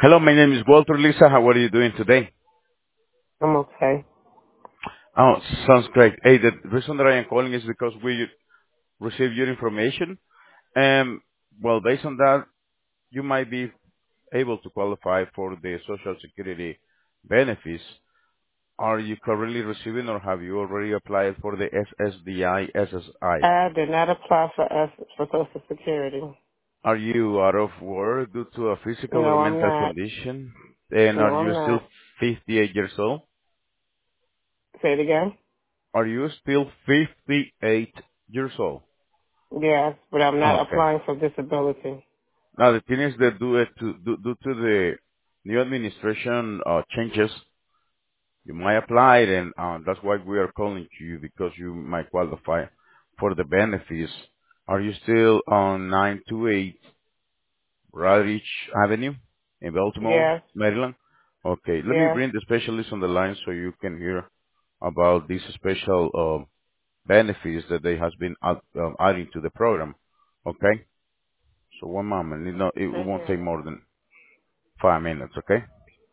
Hello, my name is Walter. Lisa, how are you doing today? I'm okay. Oh, sounds great. Hey, the reason that I am calling is because we received your information, and well, based on that, you might be able to qualify for the Social Security benefits. Are you currently receiving, or have you already applied for the SSDI, SSI? I did not apply for Social Security. Are you out of work due to a physical or No, I'm mental not. condition? And No, are I'm you still not. 58 years old? Say it again. Are you still 58 years old? Yes, but I'm not Okay. applying for disability. Now, the thing is that due to the new administration changes, you might apply it, and that's why we are calling to you, because you might qualify for the benefits. Are you still on 928 Radich Avenue in Baltimore, Yes, Maryland? Okay, let me yes. bring the specialist on the line so you can hear about these special benefits that they has been adding to the program. Okay? So one moment. It Thank won't you. take more than 5 minutes. Okay?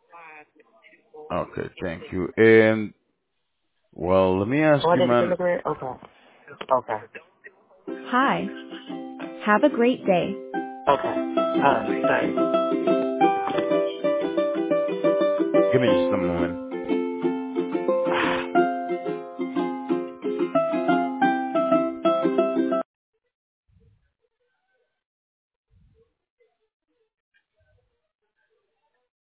Okay. Thank you. And well, let me ask What you, did you man. agree? Okay. Okay. Hi. Have a great day. Okay. Thanks.